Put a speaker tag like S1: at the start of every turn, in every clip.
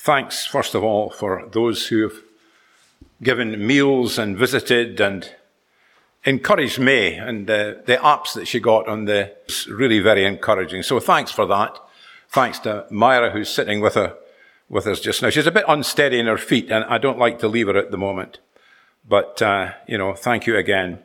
S1: Thanks, first of all, for those who have given meals and visited and encouraged May, and the apps that she got on it's really very encouraging. So thanks for that. Thanks to Myra, who's sitting with us just now. She's a bit unsteady in her feet, and I don't like to leave her at the moment. But, thank you again.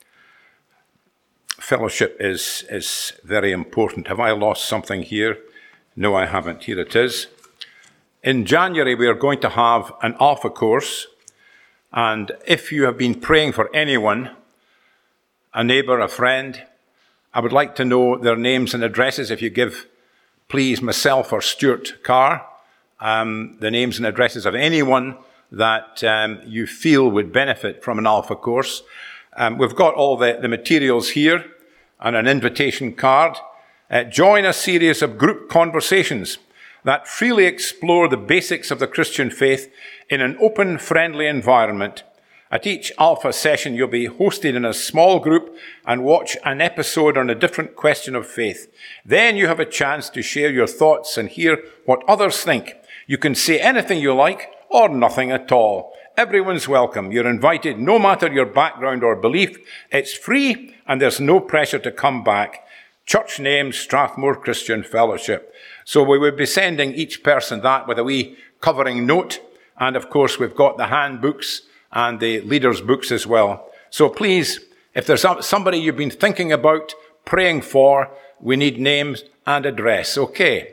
S1: Fellowship is very important. Have I lost something here? No, I haven't. Here it is. In January, we are going to have an Alpha course. And if you have been praying for anyone, a neighbour, a friend, I would like to know their names and addresses. If you give, please, myself or Stuart Carr, the names and addresses of anyone that you feel would benefit from an Alpha course. We've got all the materials here and an invitation card. Join a series of group conversations that freely explore the basics of the Christian faith in an open, friendly environment. At each Alpha session, you'll be hosted in a small group and watch an episode on a different question of faith. Then you have a chance to share your thoughts and hear what others think. You can say anything you like or nothing at all. Everyone's welcome. You're invited no matter your background or belief. It's free and there's no pressure to come back. Church name, Strathmore Christian Fellowship. So we will be sending each person that with a wee covering note. And of course, we've got the handbooks and the leaders' books as well. So please, if there's somebody you've been thinking about, praying for, we need names and address. Okay.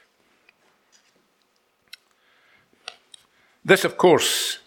S1: This, of course,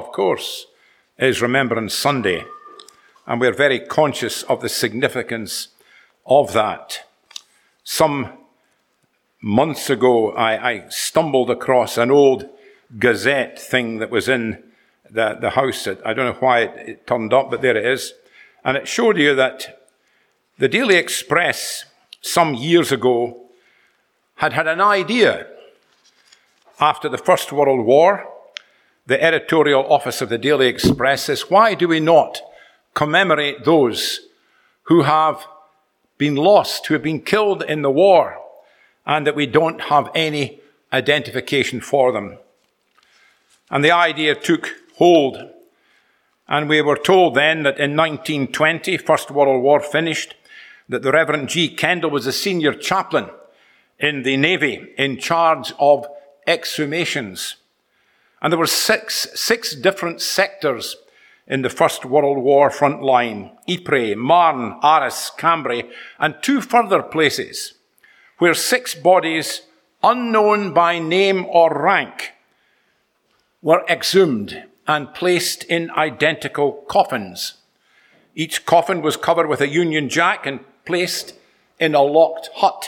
S1: is Remembrance Sunday. And we're very conscious of the significance of that. Some months ago, I stumbled across an old Gazette thing that was in the house. I don't know why it turned up, but there it is. And it showed you that the Daily Express, some years ago, had an idea. After the First World War, the editorial office of the Daily Express says, why do we not commemorate those who have been lost, who have been killed in the war, and that we don't have any identification for them? And the idea took hold. And we were told then that in 1920, First World War finished, that the Reverend G. Kendall was a senior chaplain in the Navy in charge of exhumations. And there were six different sectors in the First World War front line: Ypres, Marne, Arras, Cambrai, and two further places where 6 bodies, unknown by name or rank, were exhumed and placed in identical coffins. Each coffin was covered with a Union Jack and placed in a locked hut.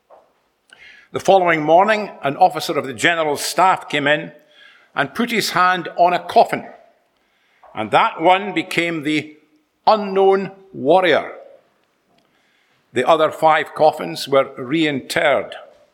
S1: The following morning, an officer of the General Staff came in and put his hand on a coffin, and that one became the unknown warrior. The other 5 coffins were reinterred.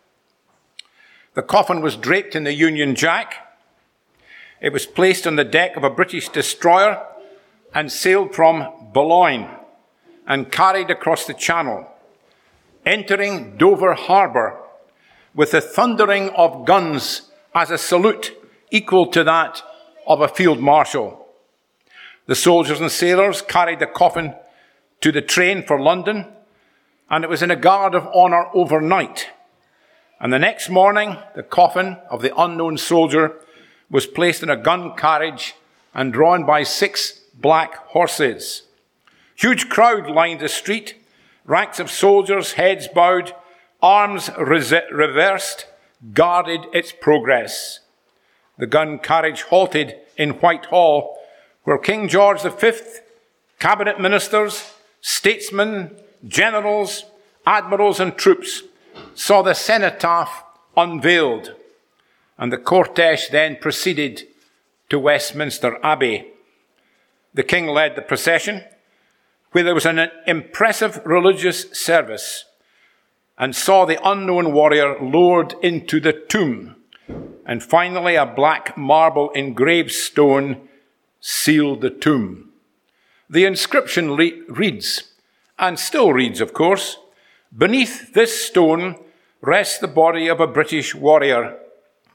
S1: The coffin was draped in the Union Jack. It was placed on the deck of a British destroyer and sailed from Boulogne and carried across the Channel, entering Dover Harbour with the thundering of guns as a salute equal to that of a field marshal. The soldiers and sailors carried the coffin to the train for London, and it was in a guard of honour overnight. And the next morning, the coffin of the unknown soldier was placed in a gun carriage and drawn by 6 black horses. Huge crowd lined the street, ranks of soldiers, heads bowed, arms reversed, guarded its progress. The gun carriage halted in Whitehall, where King George V, cabinet ministers, statesmen, generals, admirals and troops saw the cenotaph unveiled, and the cortege then proceeded to Westminster Abbey. The king led the procession, where there was an impressive religious service, and saw the unknown warrior lowered into the tomb, and finally a black marble engraved stone sealed the tomb. The inscription reads, and still reads, of course, "Beneath this stone rests the body of a British warrior.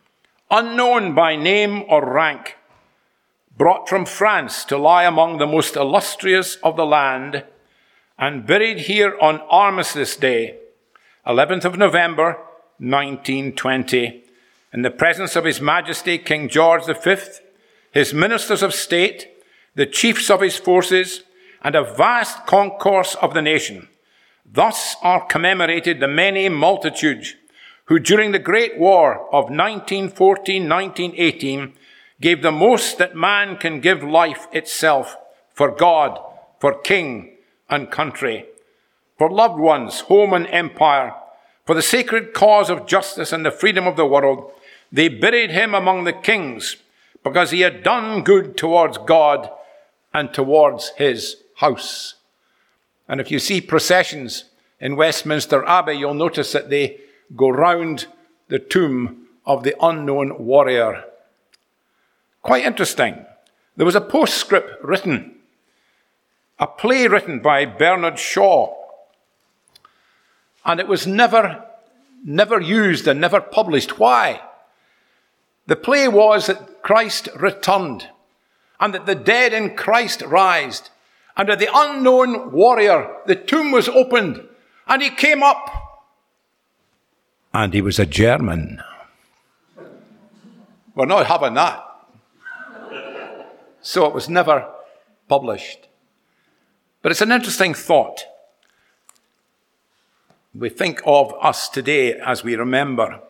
S1: unknown by name or rank, brought from France to lie among the most illustrious of the land, and buried here on Armistice Day, 11th of November, 1920, in the presence of His Majesty King George V, his ministers of state, the chiefs of his forces, and a vast concourse of the nation. Thus are commemorated the many multitudes who during the Great War of 1914-1918 gave the most that man can give, life itself, for God, for king and country, for loved ones, home and empire, for the sacred cause of justice and the freedom of the world. They buried him among the kings because he had done good towards God and towards his house. And if you see processions in Westminster Abbey, you'll notice that they go round the tomb of the unknown warrior. Quite interesting. There was a postscript written, a play written by Bernard Shaw, and it was never used and never published. Why? The play was that Christ returned, and that the dead in Christ rised, and that the unknown warrior, the tomb was opened, and he came up, and he was a German. We're not having that. So it was never published. But it's an interesting thought. We think of us today as we remember.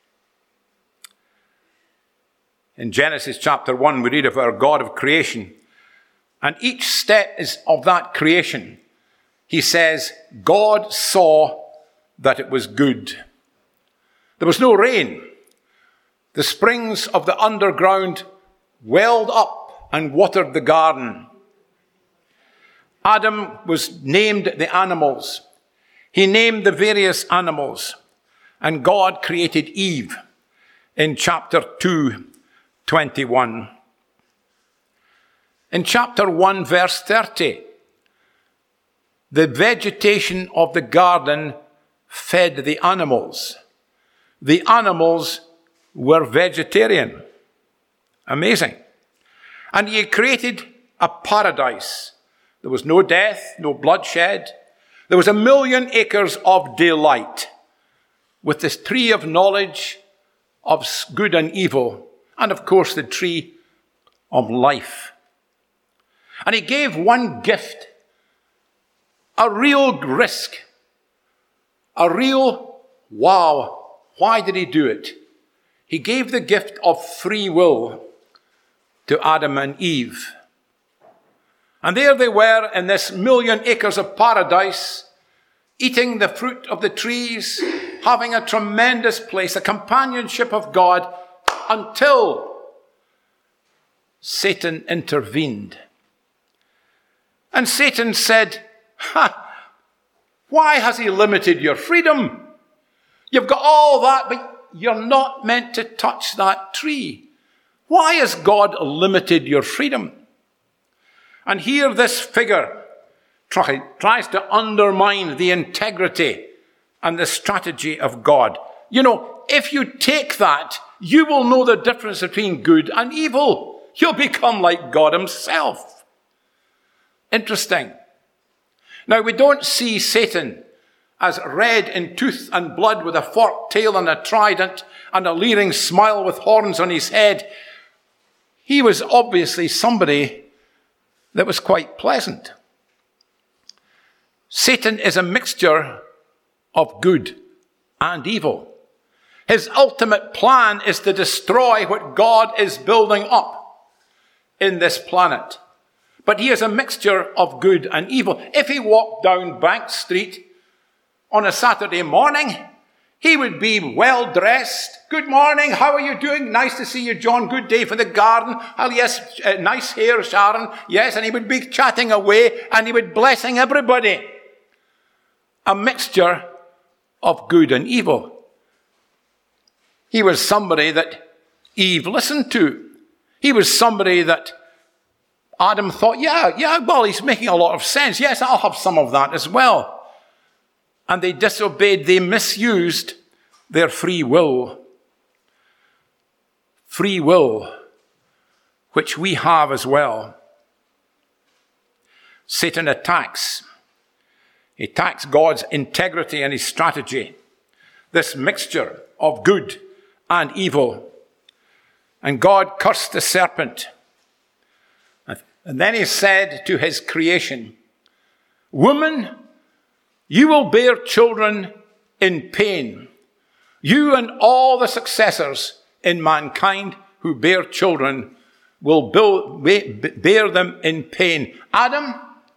S1: In Genesis chapter 1, we read of our God of creation. And each step is of that creation. He says, God saw that it was good. There was no rain. The springs of the underground welled up and watered the garden. Adam was named the animals. He named the various animals. And God created Eve in chapter 2:21. In chapter 1, verse 30, the vegetation of the garden fed the animals. The animals were vegetarian. Amazing. And he had created a paradise. There was no death, no bloodshed. There was 1,000,000 acres of delight with this tree of knowledge of good and evil, and of course the tree of life. And he gave one gift, a real risk, a real wow. Why did he do it? He gave the gift of free will to Adam and Eve. And there they were in this 1,000,000 acres of paradise, eating the fruit of the trees, having a tremendous place, a companionship of God, until Satan intervened. And Satan said, why has he limited your freedom? You've got all that, but you're not meant to touch that tree. Why has God limited your freedom? And here this figure tries to undermine the integrity and the strategy of God. You know, if you take that, you will know the difference between good and evil. You'll become like God himself. Interesting. Now, we don't see Satan as red in tooth and blood with a forked tail and a trident and a leering smile with horns on his head. He was obviously somebody that was quite pleasant. Satan is a mixture of good and evil. His ultimate plan is to destroy what God is building up in this planet. But he is a mixture of good and evil. If he walked down Bank Street on a Saturday morning, he would be well dressed. Good morning, how are you doing? Nice to see you, John. Good day for the garden. Oh, yes, nice hair, Sharon. Yes, and he would be chatting away and he would be blessing everybody. A mixture of good and evil. He was somebody that Eve listened to. He was somebody that Adam thought, yeah, well, he's making a lot of sense. Yes, I'll have some of that as well. And they disobeyed, they misused their free will. free will, which we have as well. Satan attacks. He attacks God's integrity and his strategy, this mixture of good and evil. And God cursed the serpent. And then he said to his creation, "Woman, you will bear children in pain. You and all the successors in mankind who bear children will bear them in pain. Adam,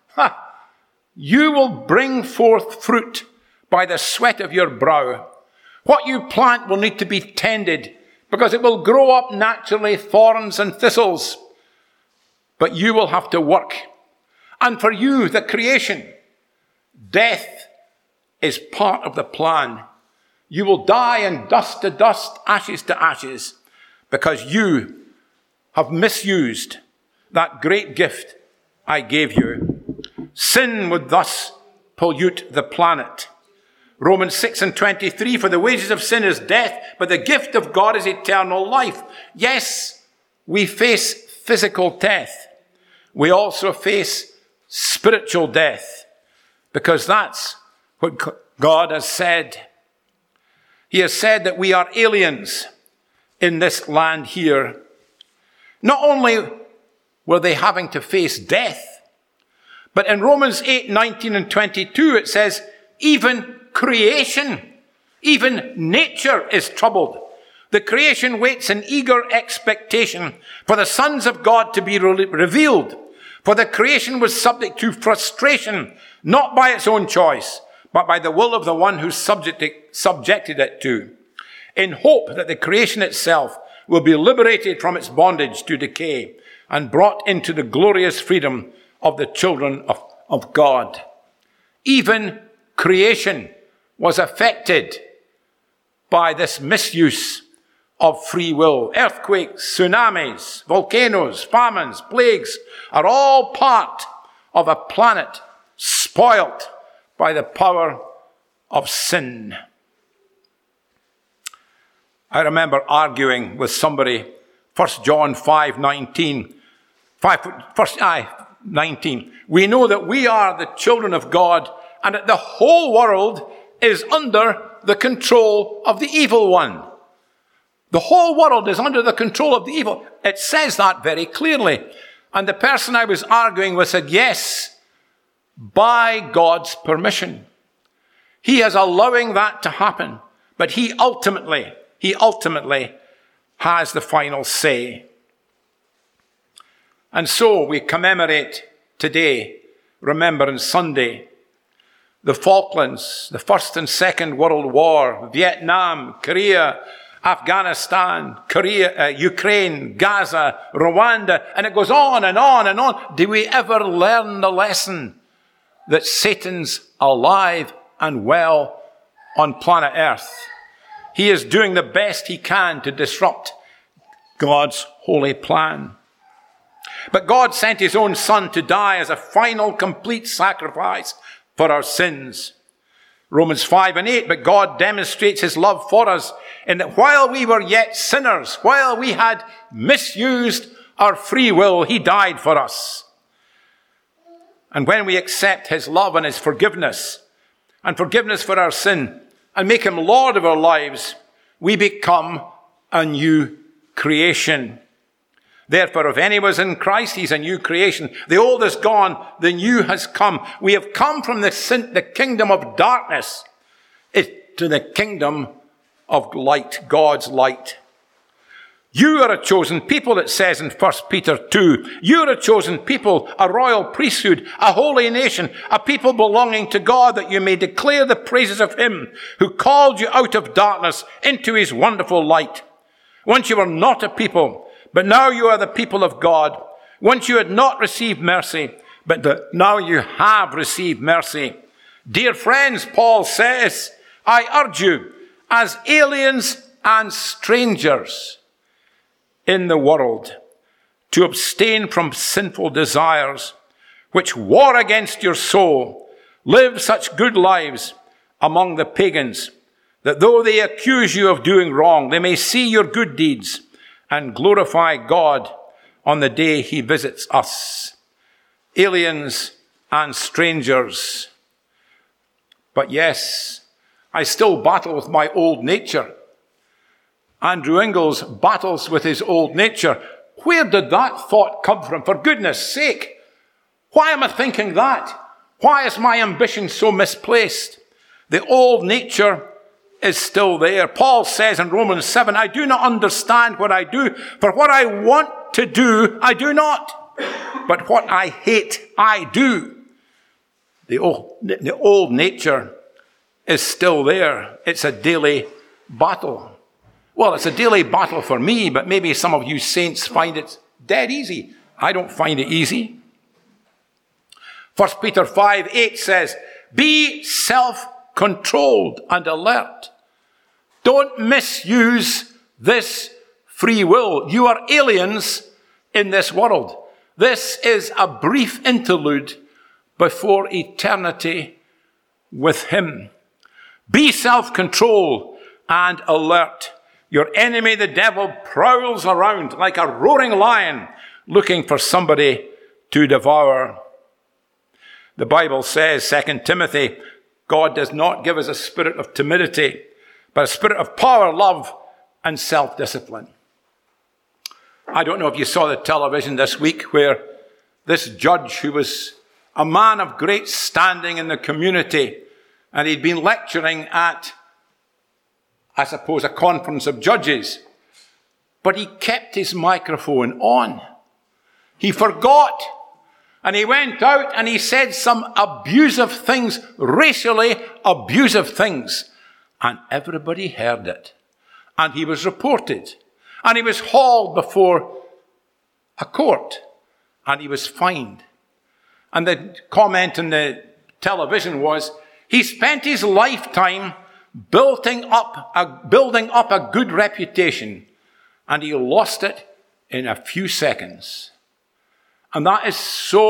S1: you will bring forth fruit by the sweat of your brow. What you plant will need to be tended, because it will grow up naturally thorns and thistles. But you will have to work. And for you, the creation, death is part of the plan. You will die, and dust to dust, ashes to ashes, because you have misused that great gift I gave you. Sin would thus pollute the planet. Romans 6:23, for the wages of sin is death, but the gift of God is eternal life. Yes, we face physical death. We also face spiritual death, because that's what God has said. He has said that we are aliens in this land here. Not only were they having to face death, but in Romans 8:19 and 22, it says, even creation, even nature is troubled. The creation waits in eager expectation for the sons of God to be revealed. For the creation was subject to frustration, not by its own choice, but by the will of the one who subjected it to, in hope that the creation itself will be liberated from its bondage to decay and brought into the glorious freedom of the children of God. Even creation was affected by this misuse of free will. Earthquakes, tsunamis, volcanoes, famines, plagues are all part of a planet spoilt by the power of sin. I remember arguing with somebody, 1 John 5:19. 19. We know that we are the children of God, and that the whole world is under the control of the evil one. The whole world is under the control of the evil. It says that very clearly. And the person I was arguing with said, yes, by God's permission. He is allowing that to happen. But he ultimately has the final say. And so we commemorate today, Remembrance Sunday, the Falklands, the First and Second World War, Vietnam, Korea, Afghanistan, Ukraine, Gaza, Rwanda, and it goes on and on and on. Do we ever learn the lesson that Satan's alive and well on planet Earth? He is doing the best he can to disrupt God's holy plan. But God sent his own Son to die as a final, complete sacrifice for our sins. Romans 5:8, but God demonstrates his love for us in that while we were yet sinners, while we had misused our free will, he died for us. And when we accept his love and his forgiveness for our sin, and make him Lord of our lives, we become a new creation. Therefore, if anyone's in Christ, he's a new creation. The old is gone, the new has come. We have come from the kingdom of darkness to the kingdom of light, God's light. You are a chosen people, it says in 1 Peter 2. You are a chosen people, a royal priesthood, a holy nation, a people belonging to God, that you may declare the praises of him who called you out of darkness into his wonderful light. Once you were not a people, but now you are the people of God. Once you had not received mercy, but now you have received mercy. Dear friends, Paul says, I urge you, as aliens and strangers in the world, to abstain from sinful desires, which war against your soul. Live such good lives among the pagans, that though they accuse you of doing wrong, they may see your good deeds and glorify God on the day he visits us, aliens and strangers. But yes, I still battle with my old nature. Andrew Ingalls battles with his old nature. Where did that thought come from? For goodness sake, why am I thinking that? Why is my ambition so misplaced? The old nature is still there. Paul says in Romans 7, I do not understand what I do, for what I want to do, I do not. But what I hate, I do. The old nature is still there. It's a daily battle. Well, it's a daily battle for me, but maybe some of you saints find it dead easy. I don't find it easy. 1 Peter 5:8 says, be self-controlled and alert. Don't misuse this free will. You are aliens in this world. This is a brief interlude before eternity with him. Be self-controlled and alert. Your enemy, the devil, prowls around like a roaring lion looking for somebody to devour. The Bible says, 2 Timothy, God does not give us a spirit of timidity, but a spirit of power, love, and self-discipline. I don't know if you saw the television this week where this judge, who was a man of great standing in the community, and he'd been lecturing at, I suppose, a conference of judges, but he kept his microphone on. He forgot. And he went out and he said some abusive things, racially abusive things. And everybody heard it. And he was reported. And he was hauled before a court. And he was fined. And the comment on the television was, he spent his lifetime building up a good reputation. And he lost it in a few seconds. And that is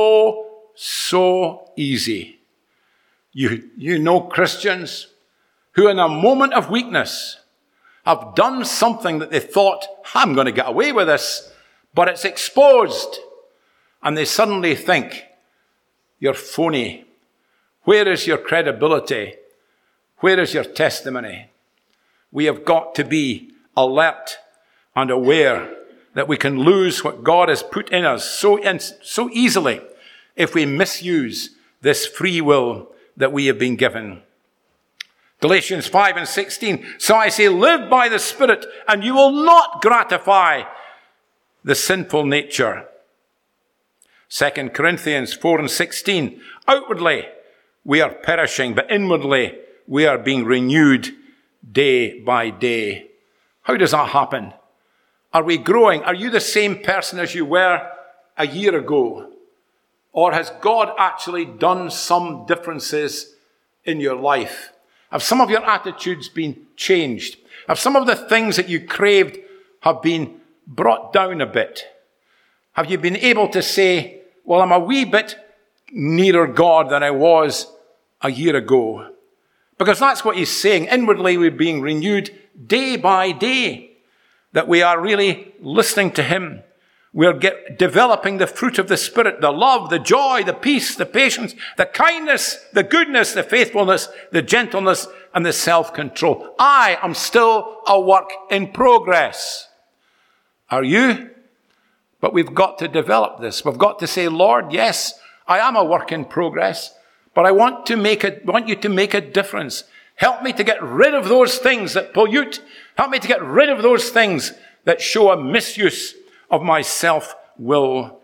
S1: so easy. You know Christians who in a moment of weakness have done something that they thought, I'm going to get away with this, but it's exposed. And they suddenly think, you're phony. Where is your credibility? Where is your testimony? We have got to be alert and aware that we can lose what God has put in us so easily if we misuse this free will that we have been given. Galatians 5:16. So I say, live by the Spirit, and you will not gratify the sinful nature. 2 Corinthians 4:16. Outwardly we are perishing, but inwardly we are being renewed day by day. How does that happen? Are we growing? Are you the same person as you were a year ago? Or has God actually done some differences in your life? Have some of your attitudes been changed? Have some of the things that you craved have been brought down a bit? Have you been able to say, well, I'm a wee bit nearer God than I was a year ago? Because that's what he's saying. Inwardly, we're being renewed day by day. That we are really listening to him. We're developing the fruit of the Spirit, the love, the joy, the peace, the patience, the kindness, the goodness, the faithfulness, the gentleness, and the self-control. I am still a work in progress. Are you? But we've got to develop this. We've got to say, Lord, yes, I am a work in progress, but I want you to make a difference. Help me to get rid of those things that pollute. Help me to get rid of those things that show a misuse of my self-will.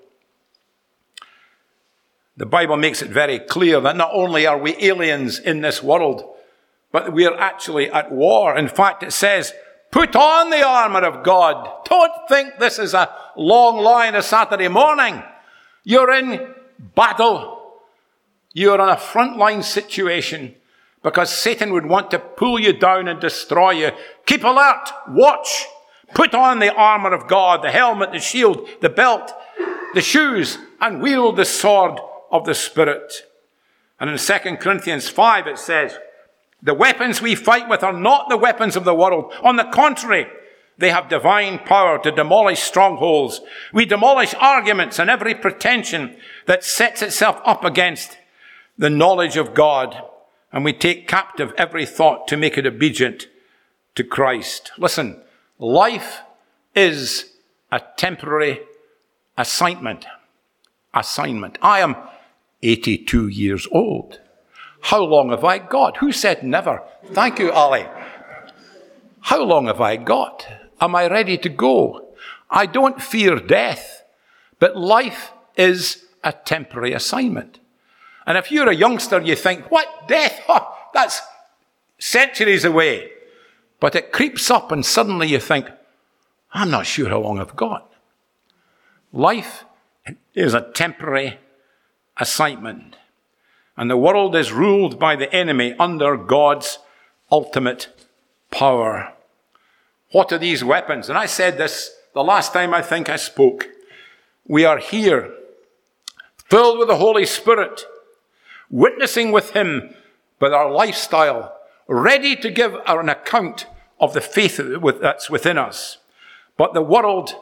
S1: The Bible makes it very clear that not only are we aliens in this world, but we are actually at war. In fact, it says, put on the armor of God. Don't think this is a long line of Saturday morning. You're in battle. You're in a frontline situation. Because Satan would want to pull you down and destroy you. Keep alert. Watch. Put on the armor of God, the helmet, the shield, the belt, the shoes, and wield the sword of the Spirit. And in 2 Corinthians 5 it says, the weapons we fight with are not the weapons of the world. On the contrary, They have divine power to demolish strongholds. We demolish arguments and every pretension that sets itself up against the knowledge of God. And we take captive every thought to make it obedient to Christ. Listen, life is a temporary assignment. I am 82 years old. How long have I got? Who said never? Thank you, Ali. How long have I got? Am I ready to go? I don't fear death, but life is a temporary assignment. And if you're a youngster, you think, what, death? Oh, that's centuries away. But it creeps up and suddenly you think, I'm not sure how long I've got. Life is a temporary assignment. And the world is ruled by the enemy under God's ultimate power. What are these weapons? And I said this the last time I think I spoke. We are here, filled with the Holy Spirit, witnessing with him with our lifestyle, ready to give an account of the faith that's within us. But the world's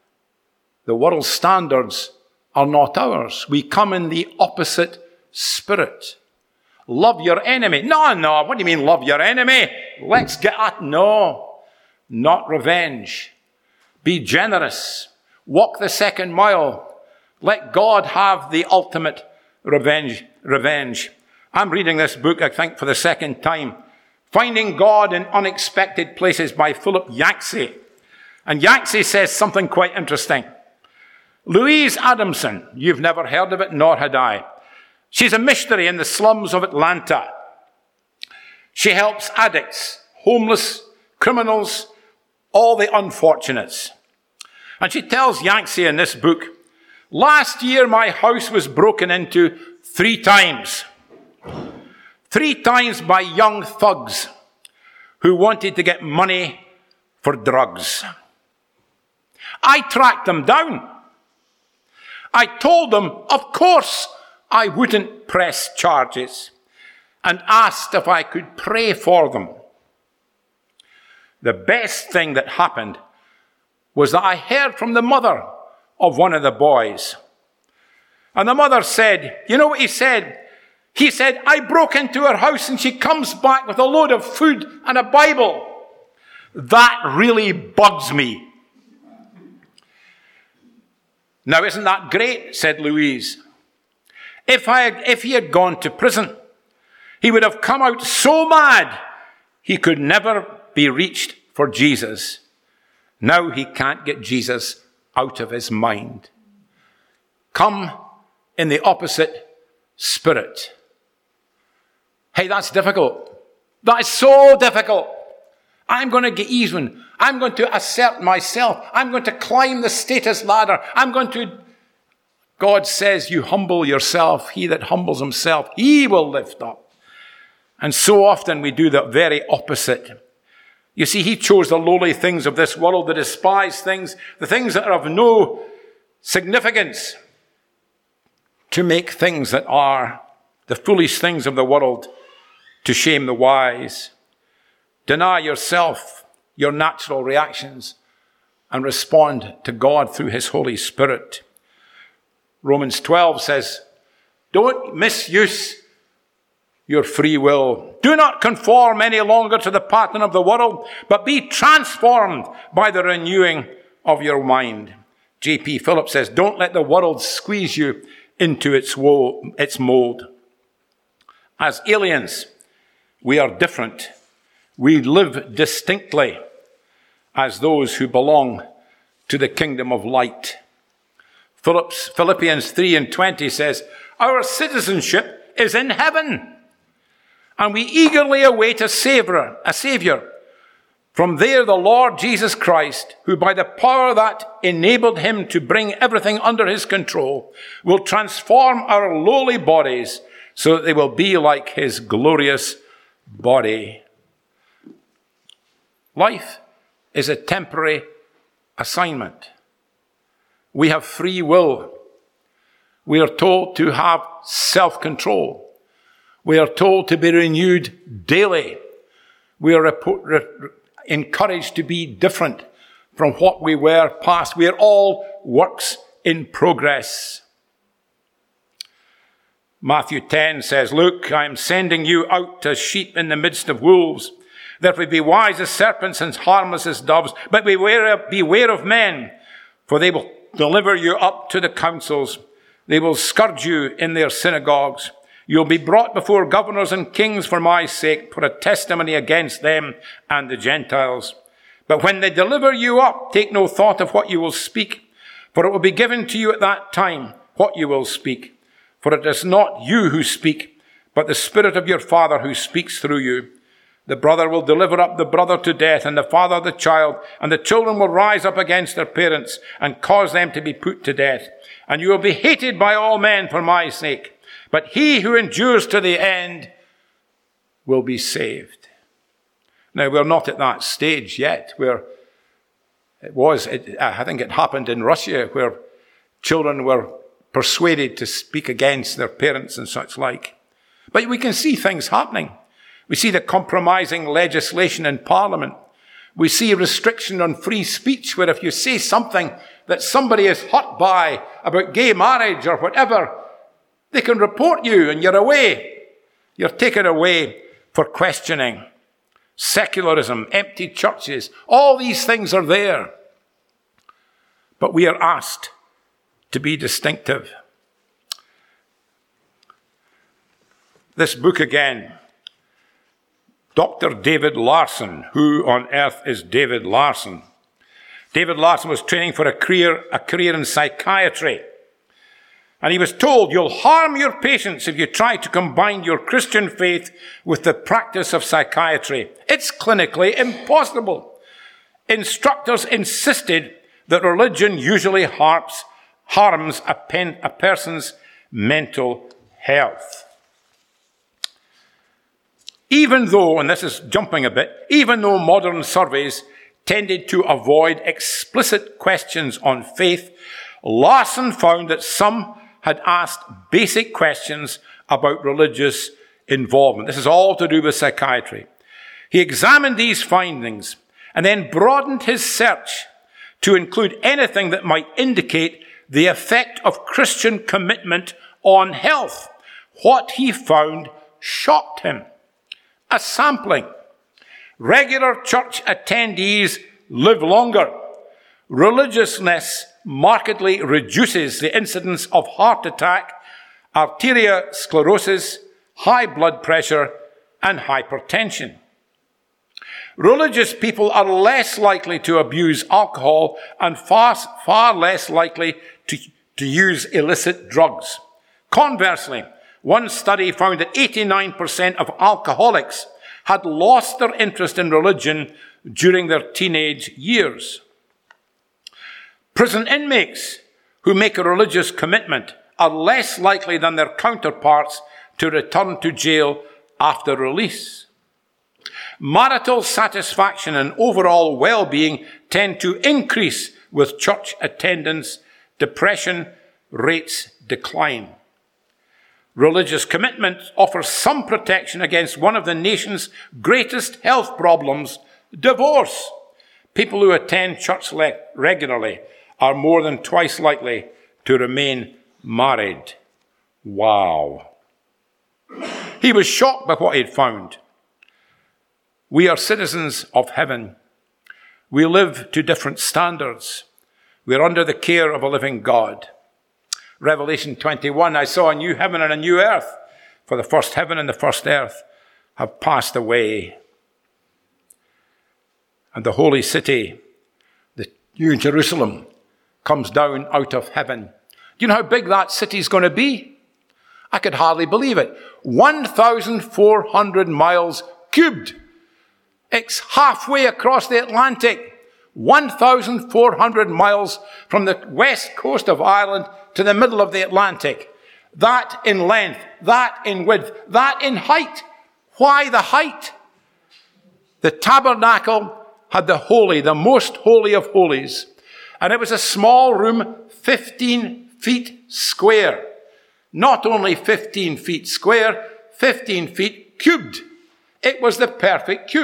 S1: standards are not ours. We come in the opposite spirit. Love your enemy. No, what do you mean love your enemy? Let's get at, no. Not revenge. Be generous. Walk the second mile. Let God have the ultimate revenge. I'm reading this book, I think, for the second time. Finding God in Unexpected Places by Philip Yancey. And Yancey says something quite interesting. Louise Adamson, you've never heard of it, nor had I. She's a missionary in the slums of Atlanta. She helps addicts, homeless, criminals, all the unfortunates. And she tells Yancey in this book, last year my house was broken into 3 times. 3 times by young thugs who wanted to get money for drugs. I tracked them down. I told them, of course, I wouldn't press charges, and asked if I could pray for them. The best thing that happened was that I heard from the mother of one of the boys. And the mother said, you know what he said? He said, I broke into her house and she comes back with a load of food and a Bible. That really bugs me. Now, isn't that great? Said Louise. If he had gone to prison, he would have come out so mad he could never be reached for Jesus. Now he can't get Jesus out of his mind. Come in the opposite spirit. Hey, that's difficult. That is so difficult. I'm going to get even. I'm going to assert myself. I'm going to climb the status ladder. God says, you humble yourself. He that humbles himself, he will lift up. And so often we do the very opposite. You see, he chose the lowly things of this world, the despised things, the things that are of no significance, to make things that are the foolish things of the world to shame the wise. Deny yourself your natural reactions and respond to God through his Holy Spirit. Romans 12 says, don't misuse your free will. Do not conform any longer to the pattern of the world, but be transformed by the renewing of your mind. J.P. Phillips says, don't let the world squeeze you into its mold. As aliens, we are different. We live distinctly as those who belong to the kingdom of light. Philippians 3:20 says, our citizenship is in heaven, and we eagerly await a Savior. From there, the Lord Jesus Christ, who by the power that enabled him to bring everything under his control, will transform our lowly bodies so that they will be like his glorious body. Life is a temporary assignment. We have free will. We are told to have self-control. We are told to be renewed daily. We are encouraged to be different from what we were past. We are all works in progress. Matthew 10 says, "Look, I am sending you out as sheep in the midst of wolves. Therefore be wise as serpents and harmless as doves, but beware of men, for they will deliver you up to the councils. They will scourge you in their synagogues. You'll be brought before governors and kings for my sake, for a testimony against them and the Gentiles. But when they deliver you up, take no thought of what you will speak, for it will be given to you at that time what you will speak. For it is not you who speak, but the Spirit of your Father who speaks through you. The brother will deliver up the brother to death, and the father the child, and the children will rise up against their parents and cause them to be put to death. And you will be hated by all men for my sake. But he who endures to the end will be saved." Now, we're not at that stage yet where I think it happened in Russia, where children were persuaded to speak against their parents and such like. But we can see things happening. We see the compromising legislation in Parliament. We see restriction on free speech, where if you say something that somebody is hurt by about gay marriage or whatever, they can report you and you're away. You're taken away for questioning. Secularism, empty churches, all these things are there. But we are asked to be distinctive. This book again, Dr. David Larson. Who on earth is David Larson? David Larson was training for a career in psychiatry. And he was told, "You'll harm your patients if you try to combine your Christian faith with the practice of psychiatry. It's clinically impossible." Instructors insisted that religion usually harms a person's mental health. Even though, and this is jumping a bit, even though modern surveys tended to avoid explicit questions on faith, Larson found that some had asked basic questions about religious involvement. This is all to do with psychiatry. He examined these findings and then broadened his search to include anything that might indicate the effect of Christian commitment on health. What he found shocked him. A sampling. Regular church attendees live longer. Religiousness markedly reduces the incidence of heart attack, arteriosclerosis, high blood pressure, and hypertension. Religious people are less likely to abuse alcohol and far less likely to use illicit drugs. Conversely, one study found that 89% of alcoholics had lost their interest in religion during their teenage years. Prison inmates who make a religious commitment are less likely than their counterparts to return to jail after release. Marital satisfaction and overall well-being tend to increase with church attendance. Depression rates decline. Religious commitment offers some protection against one of the nation's greatest health problems, divorce. People who attend church regularly are more than twice likely to remain married. Wow. He was shocked by what he had found. We are citizens of heaven. We live to different standards. We are under the care of a living God. Revelation 21, I saw a new heaven and a new earth, for the first heaven and the first earth have passed away. And the holy city, the New Jerusalem, comes down out of heaven. Do you know how big that city is going to be? I could hardly believe it. 1,400 miles cubed. It's halfway across the Atlantic. 1,400 miles from the west coast of Ireland to the middle of the Atlantic. That in length, that in width, that in height. Why the height? The tabernacle had the most holy of holies. And it was a small room, 15 feet square. Not only 15 feet square, 15 feet cubed. It was the perfect cube.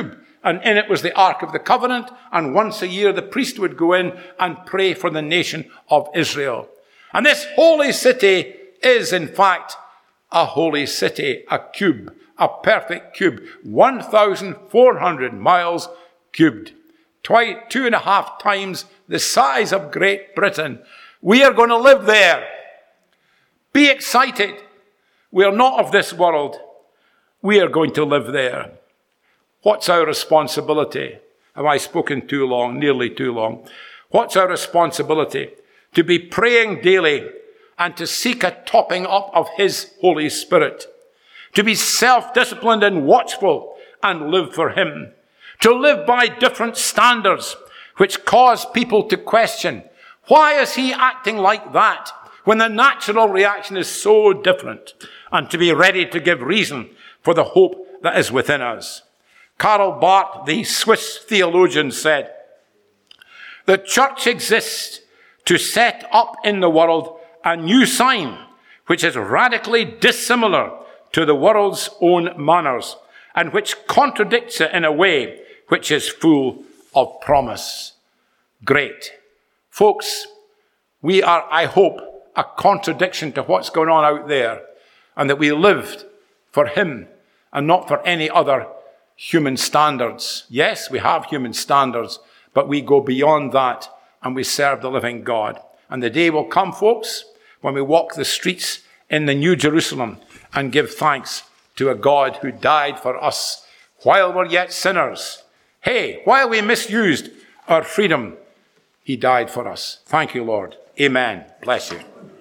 S1: and in it was the Ark of the Covenant, and once a year the priest would go in and pray for the nation of Israel. And this holy city is, in fact, a holy city, a cube, a perfect cube, 1,400 miles cubed, 2.5 times the size of Great Britain. We are going to live there. Be excited. We are not of this world. We are going to live there. What's our responsibility? Have I spoken too long, nearly too long? What's our responsibility? To be praying daily and to seek a topping up of his Holy Spirit. To be self-disciplined and watchful and live for him. To live by different standards which cause people to question, why is he acting like that when the natural reaction is so different? And to be ready to give reason for the hope that is within us. Karl Barth, the Swiss theologian, said, "The church exists to set up in the world a new sign which is radically dissimilar to the world's own manners and which contradicts it in a way which is full of promise." Great. Folks, we are, I hope, a contradiction to what's going on out there, and that we lived for him and not for any other human standards. Yes, we have human standards, but we go beyond that and we serve the living God. And the day will come, folks, when we walk the streets in the New Jerusalem and give thanks to a God who died for us while we're yet sinners. Hey, while we misused our freedom, he died for us. Thank you, Lord. Amen. Bless you.